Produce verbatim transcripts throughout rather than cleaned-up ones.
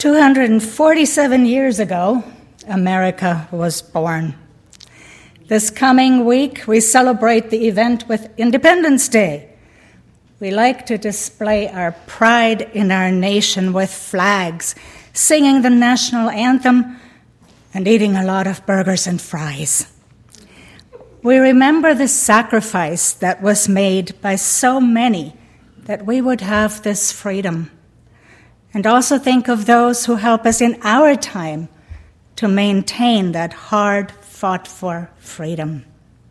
two hundred forty-seven years ago, America was born. This coming week, we celebrate the event with Independence Day. We like to display our pride in our nation with flags, singing the national anthem, and eating a lot of burgers and fries. We remember the sacrifice that was made by so many that we would have this freedom, and also think of those who help us in our time to maintain that hard fought for freedom.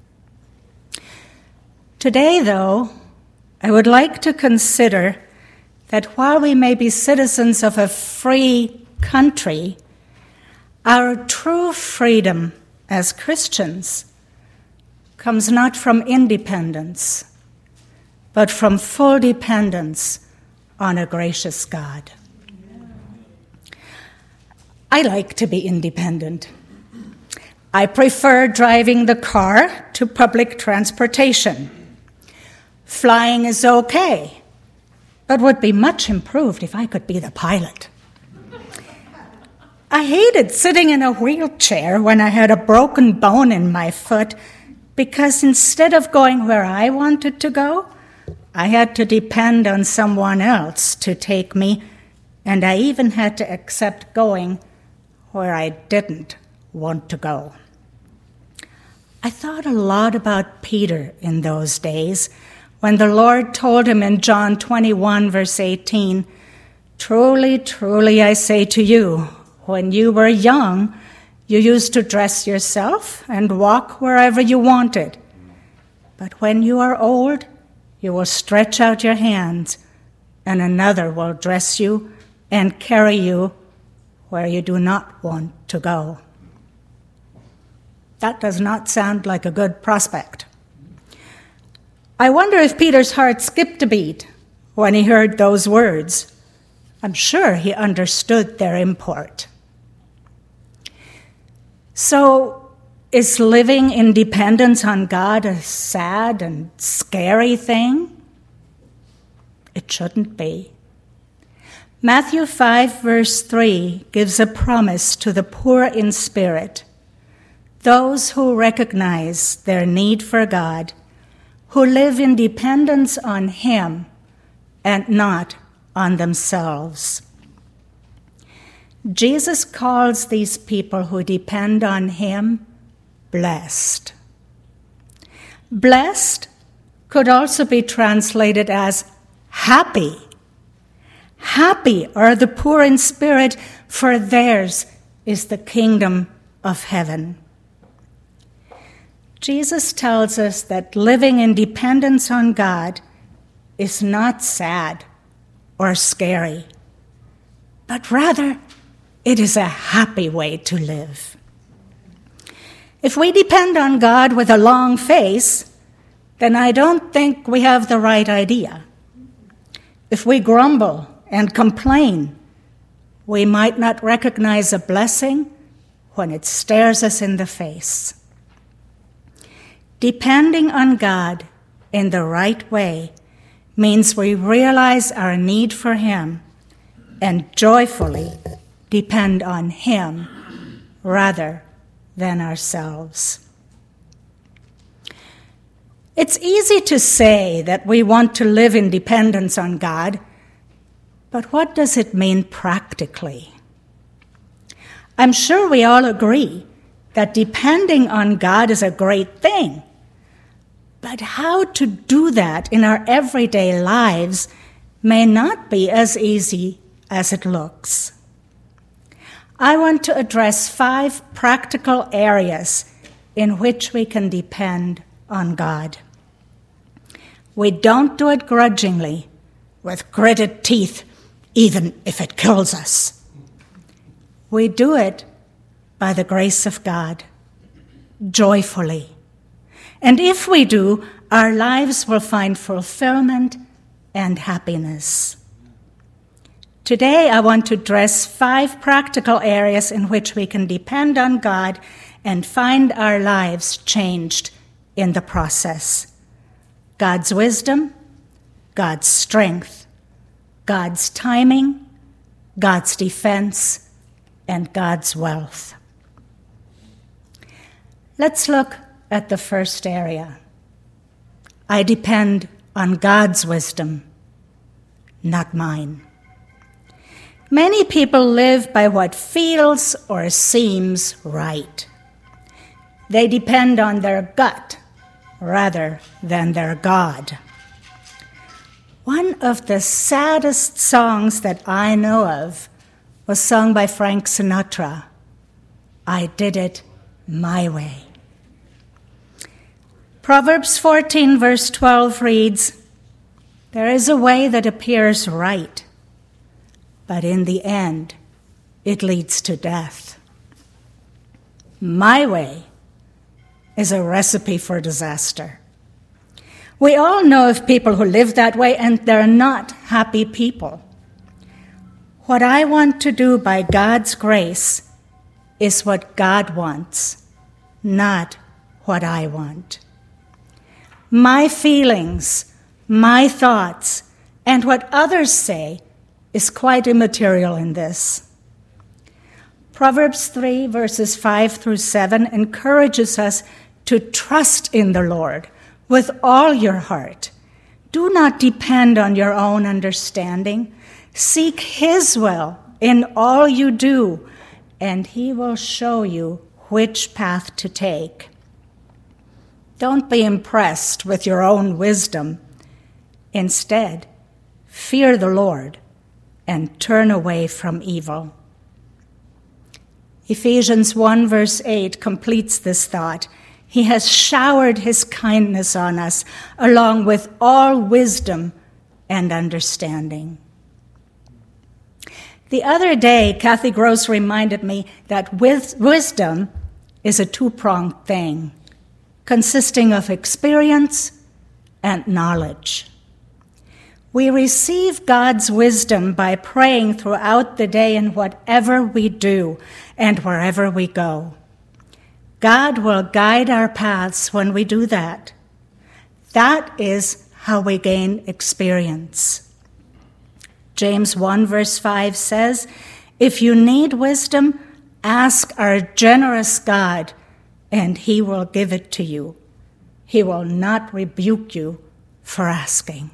Today, though, I would like to consider that while we may be citizens of a free country, our true freedom as Christians comes not from independence, but from full dependence on a gracious God. I like to be independent. I prefer driving the car to public transportation. Flying is okay, but would be much improved if I could be the pilot. I hated sitting in a wheelchair when I had a broken bone in my foot because instead of going where I wanted to go, I had to depend on someone else to take me, and I even had to accept going where I didn't want to go. I thought a lot about Peter in those days when the Lord told him in John twenty-one, verse eighteen, "Truly, truly, I say to you, when you were young, you used to dress yourself and walk wherever you wanted. But when you are old, you will stretch out your hands, and another will dress you and carry you where you do not want to go." That does not sound like a good prospect. I wonder if Peter's heart skipped a beat when he heard those words. I'm sure he understood their import. So, is living in dependence on God a sad and scary thing? It shouldn't be. Matthew five, verse three gives a promise to the poor in spirit, those who recognize their need for God, who live in dependence on Him and not on themselves. Jesus calls these people who depend on Him blessed. Blessed could also be translated as happy. Happy are the poor in spirit, for theirs is the kingdom of heaven. Jesus tells us that living in dependence on God is not sad or scary, but rather it is a happy way to live. If we depend on God with a long face, then I don't think we have the right idea. If we grumble and complain, we might not recognize a blessing when it stares us in the face. Depending on God in the right way means we realize our need for Him and joyfully depend on Him rather than ourselves. It's easy to say that we want to live in dependence on God, but what does it mean practically? I'm sure we all agree that depending on God is a great thing, but how to do that in our everyday lives may not be as easy as it looks. I want to address five practical areas in which we can depend on God. We don't do it grudgingly, with gritted teeth, even if it kills us. We do it by the grace of God, joyfully. And if we do, our lives will find fulfillment and happiness. Today, I want to address five practical areas in which we can depend on God and find our lives changed in the process. God's wisdom, God's strength, God's timing, God's defense, and God's wealth. Let's look at the first area. I depend on God's wisdom, not mine. Many people live by what feels or seems right. They depend on their gut rather than their God. One of the saddest songs that I know of was sung by Frank Sinatra, I Did It My Way. Proverbs fourteen, verse twelve reads, there is a way that appears right, but in the end, it leads to death. My way is a recipe for disaster. We all know of people who live that way, and they're not happy people. What I want to do by God's grace is what God wants, not what I want. My feelings, my thoughts, and what others say is quite immaterial in this. Proverbs three, verses five through seven encourages us to trust in the Lord with all your heart. Do not depend on your own understanding. Seek His will in all you do, and He will show you which path to take. Don't be impressed with your own wisdom. Instead, fear the Lord and turn away from evil. Ephesians one, verse eight completes this thought. He has showered His kindness on us, along with all wisdom and understanding. The other day, Kathy Gross reminded me that with wisdom is a two-pronged thing, consisting of experience and knowledge. We receive God's wisdom by praying throughout the day in whatever we do and wherever we go. God will guide our paths when we do that. That is how we gain experience. James one, verse five says, if you need wisdom, ask our generous God, and He will give it to you. He will not rebuke you for asking.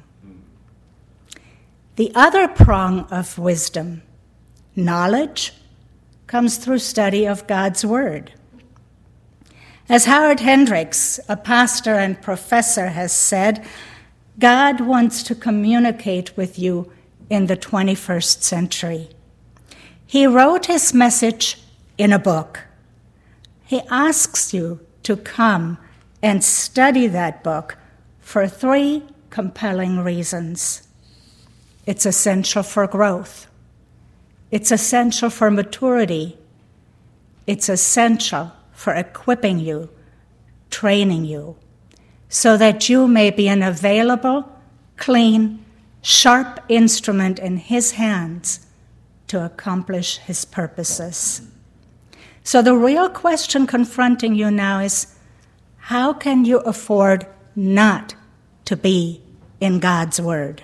The other prong of wisdom, knowledge, comes through study of God's Word. As Howard Hendricks, a pastor and professor, has said, God wants to communicate with you in the twenty-first century. He wrote His message in a book. He asks you to come and study that book for three compelling reasons. It's essential for growth. It's essential for maturity. It's essential for equipping you, training you, so that you may be an available, clean, sharp instrument in His hands to accomplish His purposes. So the real question confronting you now is, how can you afford not to be in God's Word?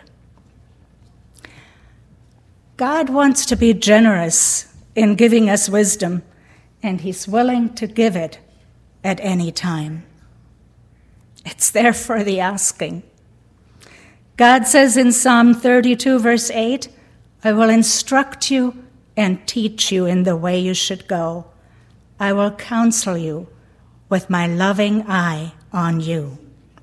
God wants to be generous in giving us wisdom, and He's willing to give it at any time. It's there for the asking. God says in Psalm thirty-two, verse eight, I will instruct you and teach you in the way you should go. I will counsel you with my loving eye on you.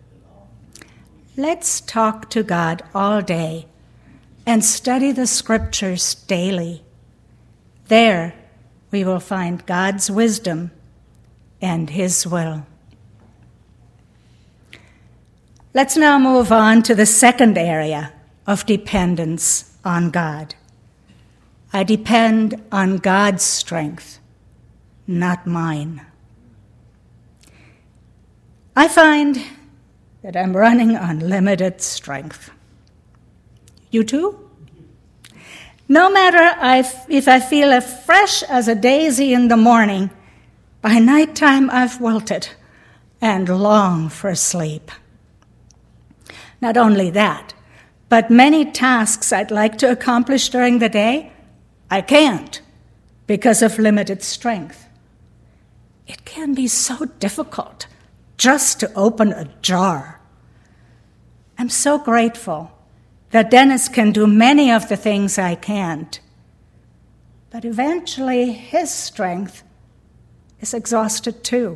Let's talk to God all day and study the Scriptures daily. There we will find God's wisdom and His will. Let's now move on to the second area of dependence on God. I depend on God's strength, not mine. I find that I'm running on limited strength. You too? No matter if I feel as fresh as a daisy in the morning, by nighttime I've wilted and long for sleep. Not only that, but many tasks I'd like to accomplish during the day, I can't because of limited strength. It can be so difficult just to open a jar. I'm so grateful that Dennis can do many of the things I can't. But eventually his strength is exhausted too.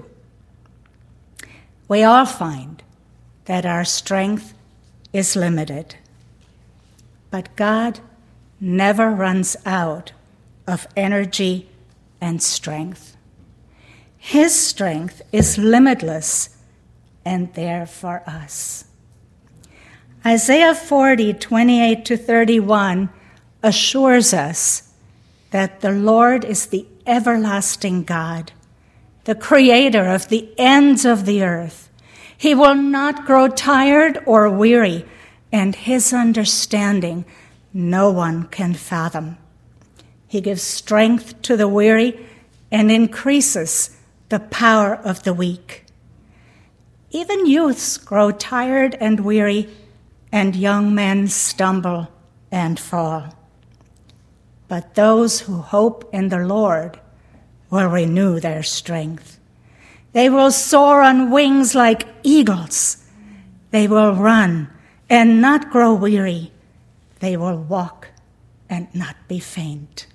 We all find that our strength is limited. But God never runs out of energy and strength. His strength is limitless and there for us. Isaiah forty, twenty-eight to thirty-one assures us that the Lord is the everlasting God, the creator of the ends of the earth. He will not grow tired or weary, and his understanding no one can fathom. He gives strength to the weary and increases the power of the weak. Even youths grow tired and weary, and young men stumble and fall. But those who hope in the Lord will renew their strength. They will soar on wings like eagles. They will run and not grow weary. They will walk and not be faint.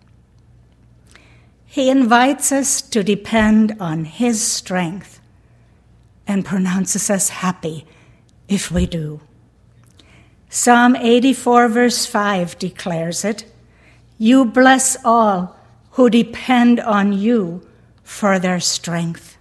He invites us to depend on his strength and pronounces us happy if we do. Psalm eighty-four, verse five declares it. You bless all who depend on you for their strength.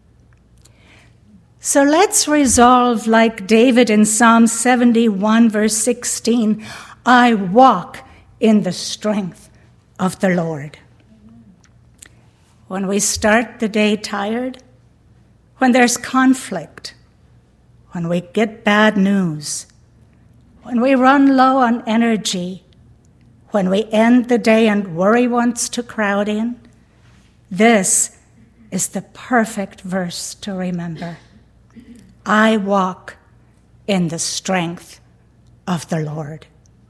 So let's resolve, like David in Psalm seventy-one, verse sixteen, I walk in the strength of the Lord. When we start the day tired, when there's conflict, when we get bad news, when we run low on energy, when we end the day and worry wants to crowd in, this is the perfect verse to remember. I walk in the strength of the Lord.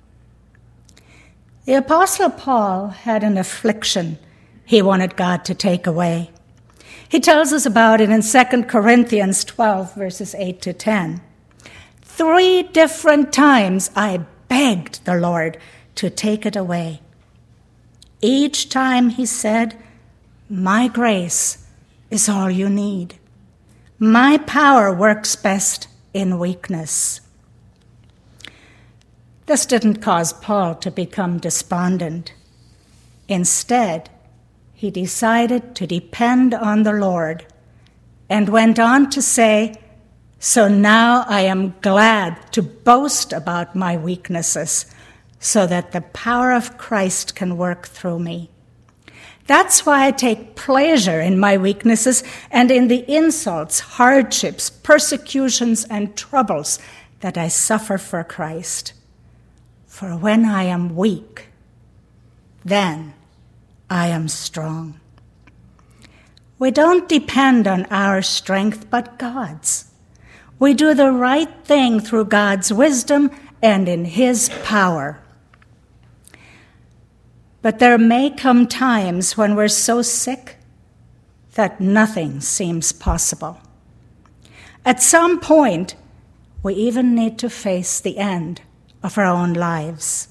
The Apostle Paul had an affliction he wanted God to take away. He tells us about it in Second Corinthians twelve, verses eight to ten. Three different times I begged the Lord to take it away. Each time he said, my grace is all you need. My power works best in weakness. This didn't cause Paul to become despondent. Instead, he decided to depend on the Lord and went on to say, so now I am glad to boast about my weaknesses so that the power of Christ can work through me. That's why I take pleasure in my weaknesses and in the insults, hardships, persecutions, and troubles that I suffer for Christ. For when I am weak, then I am strong. We don't depend on our strength, but God's. We do the right thing through God's wisdom and in his power. But there may come times when we're so sick that nothing seems possible. At some point, we even need to face the end of our own lives.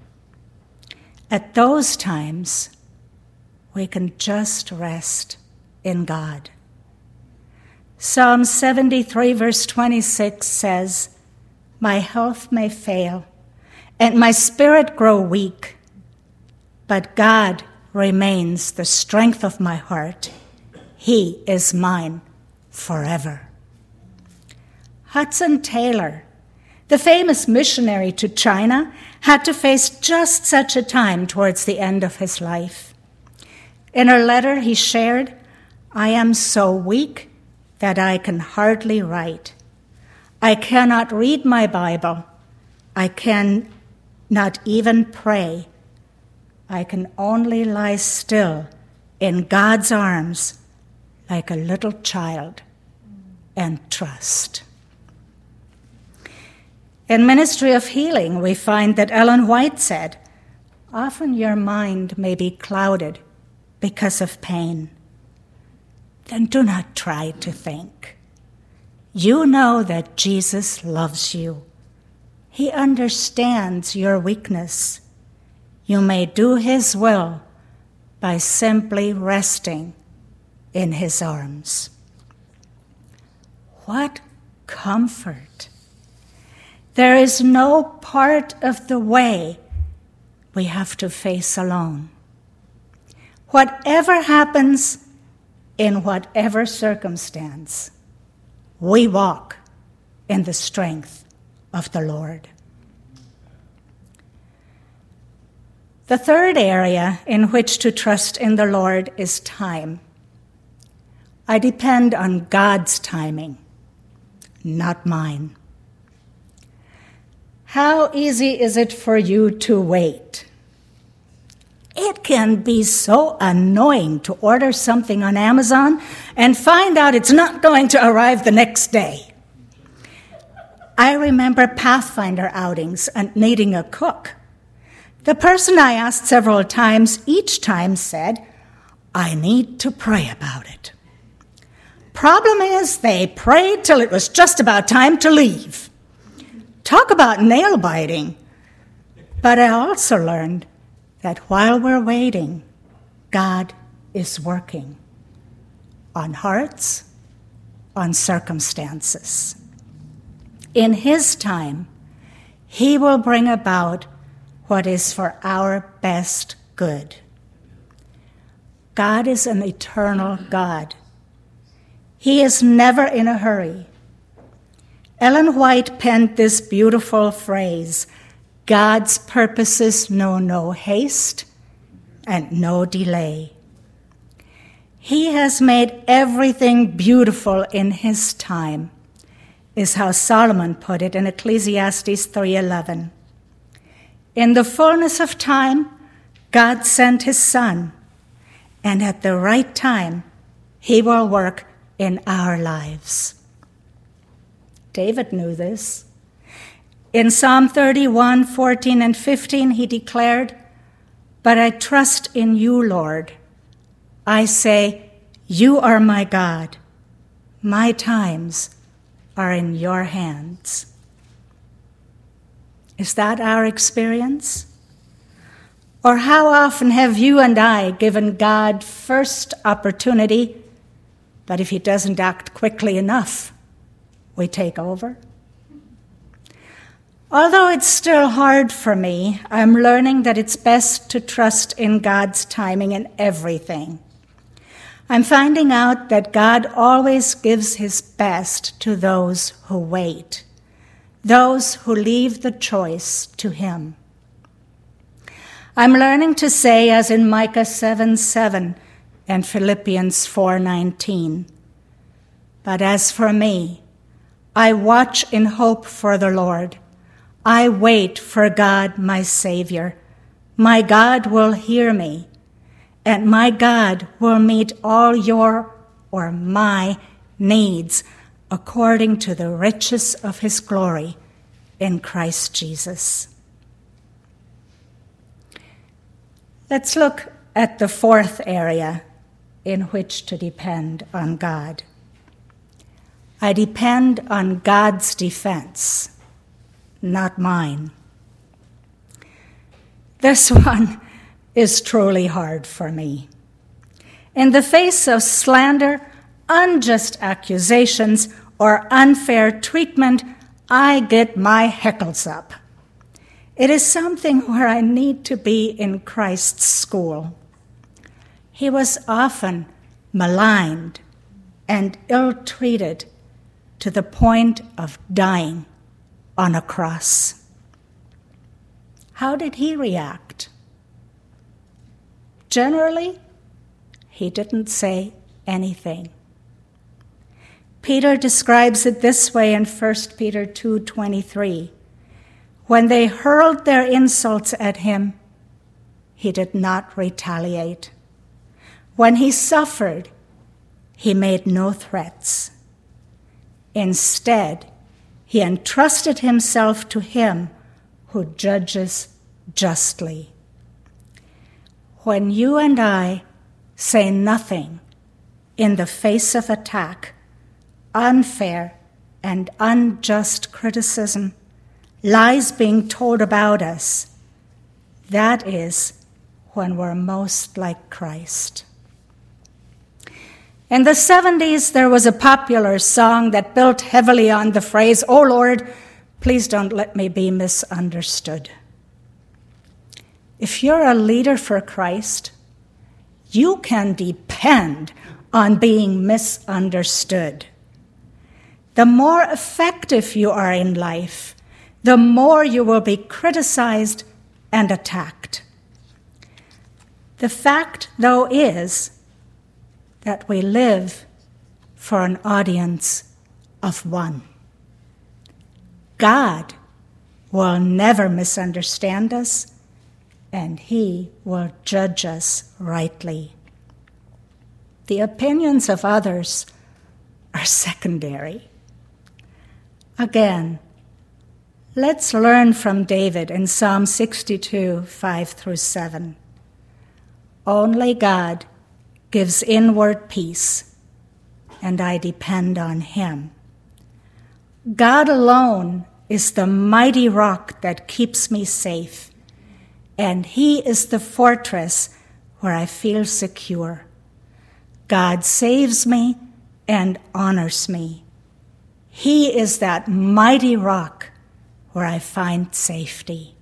At those times, we can just rest in God. Psalm seventy-three, verse twenty-six says, my health may fail, and my spirit grow weak, but God remains the strength of my heart. He is mine forever. Hudson Taylor, the famous missionary to China, had to face just such a time towards the end of his life. In a letter he shared, I am so weak that I can hardly write. I cannot read my Bible. I can not even pray. I can only lie still in God's arms like a little child and trust. In Ministry of Healing, we find that Ellen White said, often your mind may be clouded because of pain. Then do not try to think. You know that Jesus loves you. He understands your weakness. You may do his will by simply resting in his arms. What comfort! There is no part of the way we have to face alone. Whatever happens, in whatever circumstance, we walk in the strength of the Lord. The third area in which to trust in the Lord is time. I depend on God's timing, not mine. How easy is it for you to wait? It can be so annoying to order something on Amazon and find out it's not going to arrive the next day. I remember Pathfinder outings and needing a cook. The person I asked several times each time said, "I need to pray about it." Problem is, they prayed till it was just about time to leave. Talk about nail biting. But I also learned that while we're waiting, God is working on hearts, on circumstances. In his time, he will bring about what is for our best good. God is an eternal God. He is never in a hurry. Ellen White penned this beautiful phrase, "God's purposes know no haste and no delay." He has made everything beautiful in his time, is how Solomon put it in Ecclesiastes three eleven. In the fullness of time, God sent his Son, and at the right time, he will work in our lives. David knew this. In Psalm thirty-one, fourteen and fifteen, he declared, "But I trust in you, Lord. I say, you are my God. My times are in your hands." Is that our experience? Or how often have you and I given God first opportunity, but if he doesn't act quickly enough, we take over? Although it's still hard for me, I'm learning that it's best to trust in God's timing in everything. I'm finding out that God always gives his best to those who wait, those who leave the choice to him. I'm learning to say, as in Micah seven seven and Philippians four nineteen, "But as for me, I watch in hope for the Lord. I wait for God, my Savior. My God will hear me, and my God will meet all your or my needs according to the riches of his glory in Christ Jesus." Let's look at the fourth area in which to depend on God. I depend on God's defense, not mine. This one is truly hard for me. In the face of slander, unjust accusations, or unfair treatment, I get my heckles up. It is something where I need to be in Christ's school. He was often maligned and ill-treated to the point of dying on a cross. How did he react? Generally, he didn't say anything. Peter describes it this way in First Peter two twenty-three. When they hurled their insults at him, he did not retaliate. When he suffered, he made no threats. Instead, he entrusted himself to him who judges justly. when you and I say nothing in the face of attack, unfair and unjust criticism, lies being told about us, that is when we're most like Christ. In the seventies, there was a popular song that built heavily on the phrase, "Oh Lord, please don't let me be misunderstood." If you're a leader for Christ, you can depend on being misunderstood. The more effective you are in life, the more you will be criticized and attacked. The fact, though, is that we live for an audience of one. God will never misunderstand us, and he will judge us rightly. The opinions of others are secondary. Again, let's learn from David in Psalm sixty-two, five through seven. Only God gives inward peace, and I depend on him. God alone is the mighty rock that keeps me safe, and he is the fortress where I feel secure. God saves me and honors me. He is that mighty rock where I find safety.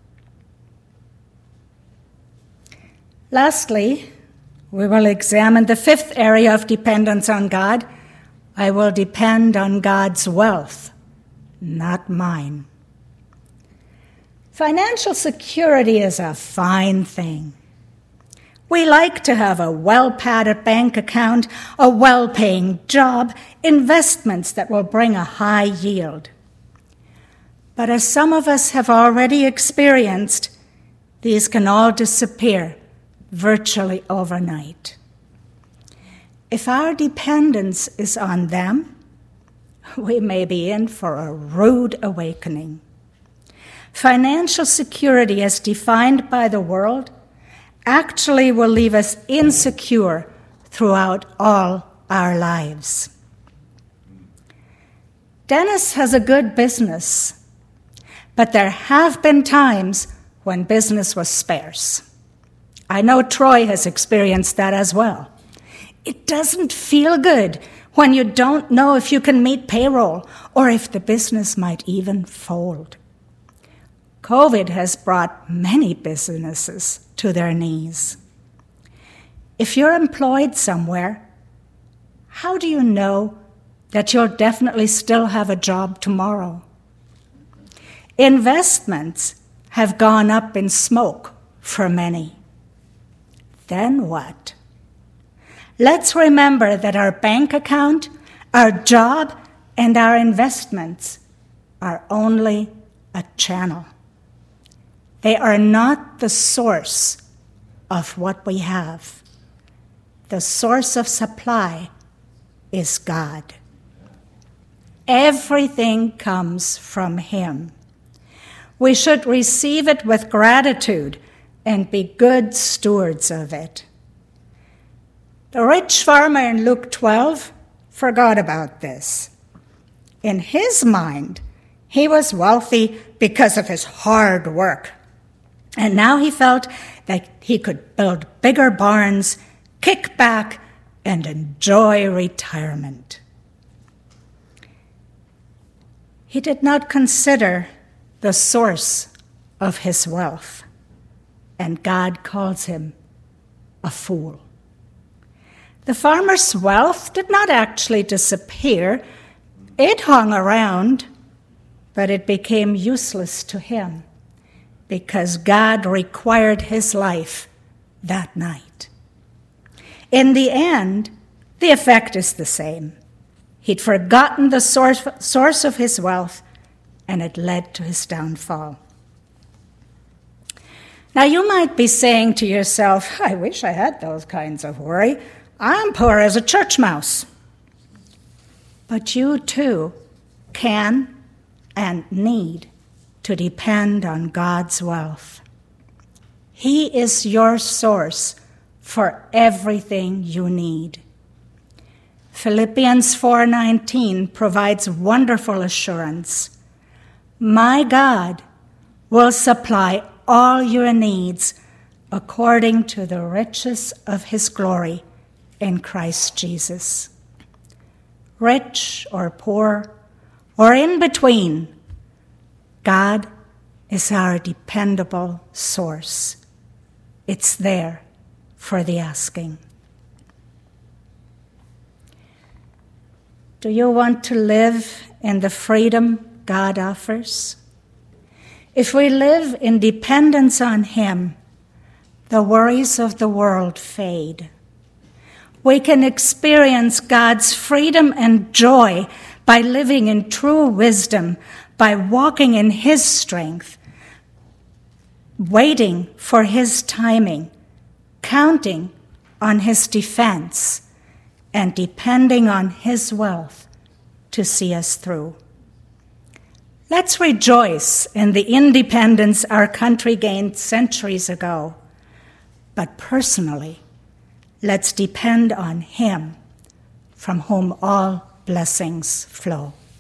Lastly, we will examine the fifth area of dependence on God. I will depend on God's wealth, not mine. Financial security is a fine thing. We like to have a well-padded bank account, a well-paying job, investments that will bring a high yield. But as some of us have already experienced, these can all disappear virtually overnight. If our dependence is on them, we may be in for a rude awakening. Financial security, as defined by the world, actually will leave us insecure throughout all our lives. Dennis has a good business, but there have been times when business was sparse. I know Troy has experienced that as well. It doesn't feel good when you don't know if you can meet payroll or if the business might even fold. COVID has brought many businesses to their knees. If you're employed somewhere, how do you know that you'll definitely still have a job tomorrow? Investments have gone up in smoke for many. Then what? Let's remember that our bank account, our job, and our investments are only a channel. They are not the source of what we have. The source of supply is God. Everything comes from him. We should receive it with gratitude and be good stewards of it. The rich farmer in Luke twelve forgot about this. In his mind, he was wealthy because of his hard work. And now he felt that he could build bigger barns, kick back, and enjoy retirement. He did not consider the source of his wealth, and God calls him a fool. The farmer's wealth did not actually disappear. It hung around, but it became useless to him, because God required his life that night. In the end, the effect is the same. He'd forgotten the source, source of his wealth, and it led to his downfall. Now, you might be saying to yourself, I wish I had those kinds of worry. I'm poor as a church mouse. But you, too, can and need to depend on God's wealth. He is your source for everything you need. Philippians four nineteen provides wonderful assurance. My God will supply all your needs according to the riches of his glory in Christ Jesus. Rich or poor or in between, God is our dependable source. It's there for the asking. Do you want to live in the freedom God offers? If we live in dependence on him, the worries of the world fade. We can experience God's freedom and joy by living in true wisdom, by walking in his strength, waiting for his timing, counting on his defense, and depending on his wealth to see us through. Let's rejoice in the independence our country gained centuries ago. But personally, let's depend on him, from whom all blessings flow.